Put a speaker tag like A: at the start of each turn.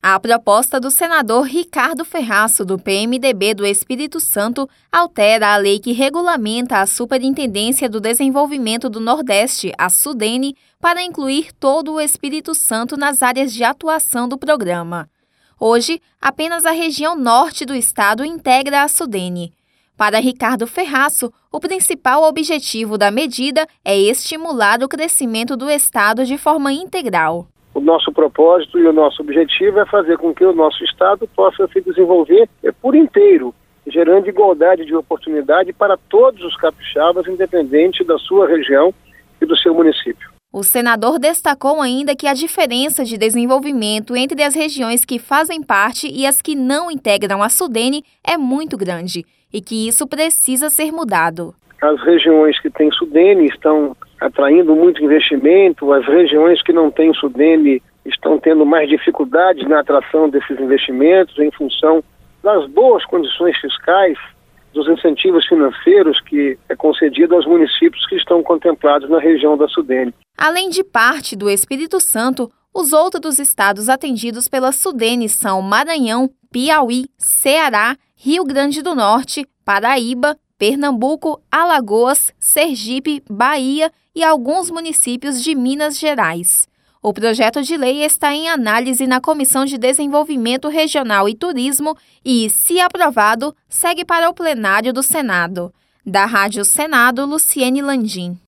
A: A proposta do senador Ricardo Ferraço, do PMDB do Espírito Santo, altera a lei que regulamenta a Superintendência do Desenvolvimento do Nordeste, a SUDENE, para incluir todo o Espírito Santo nas áreas de atuação do programa. Hoje, apenas a região norte do estado integra a SUDENE. Para Ricardo Ferraço, o principal objetivo da medida é estimular o crescimento do estado de forma integral.
B: O nosso propósito e o nosso objetivo é fazer com que o nosso estado possa se desenvolver por inteiro, gerando igualdade de oportunidade para todos os capixabas, independente da sua região e do seu município.
A: O senador destacou ainda que a diferença de desenvolvimento entre as regiões que fazem parte e as que não integram a SUDENE é muito grande e que isso precisa ser mudado.
B: As regiões que têm SUDENE estão atraindo muito investimento, as regiões que não têm SUDENE estão tendo mais dificuldades na atração desses investimentos em função das boas condições fiscais, dos incentivos financeiros que é concedido aos municípios que estão contemplados na região da SUDENE.
A: Além de parte do Espírito Santo, os outros estados atendidos pela SUDENE são Maranhão, Piauí, Ceará, Rio Grande do Norte, Paraíba, Pernambuco, Alagoas, Sergipe, Bahia e alguns municípios de Minas Gerais. O projeto de lei está em análise na Comissão de Desenvolvimento Regional e Turismo e, se aprovado, segue para o plenário do Senado. Da Rádio Senado, Luciene Landim.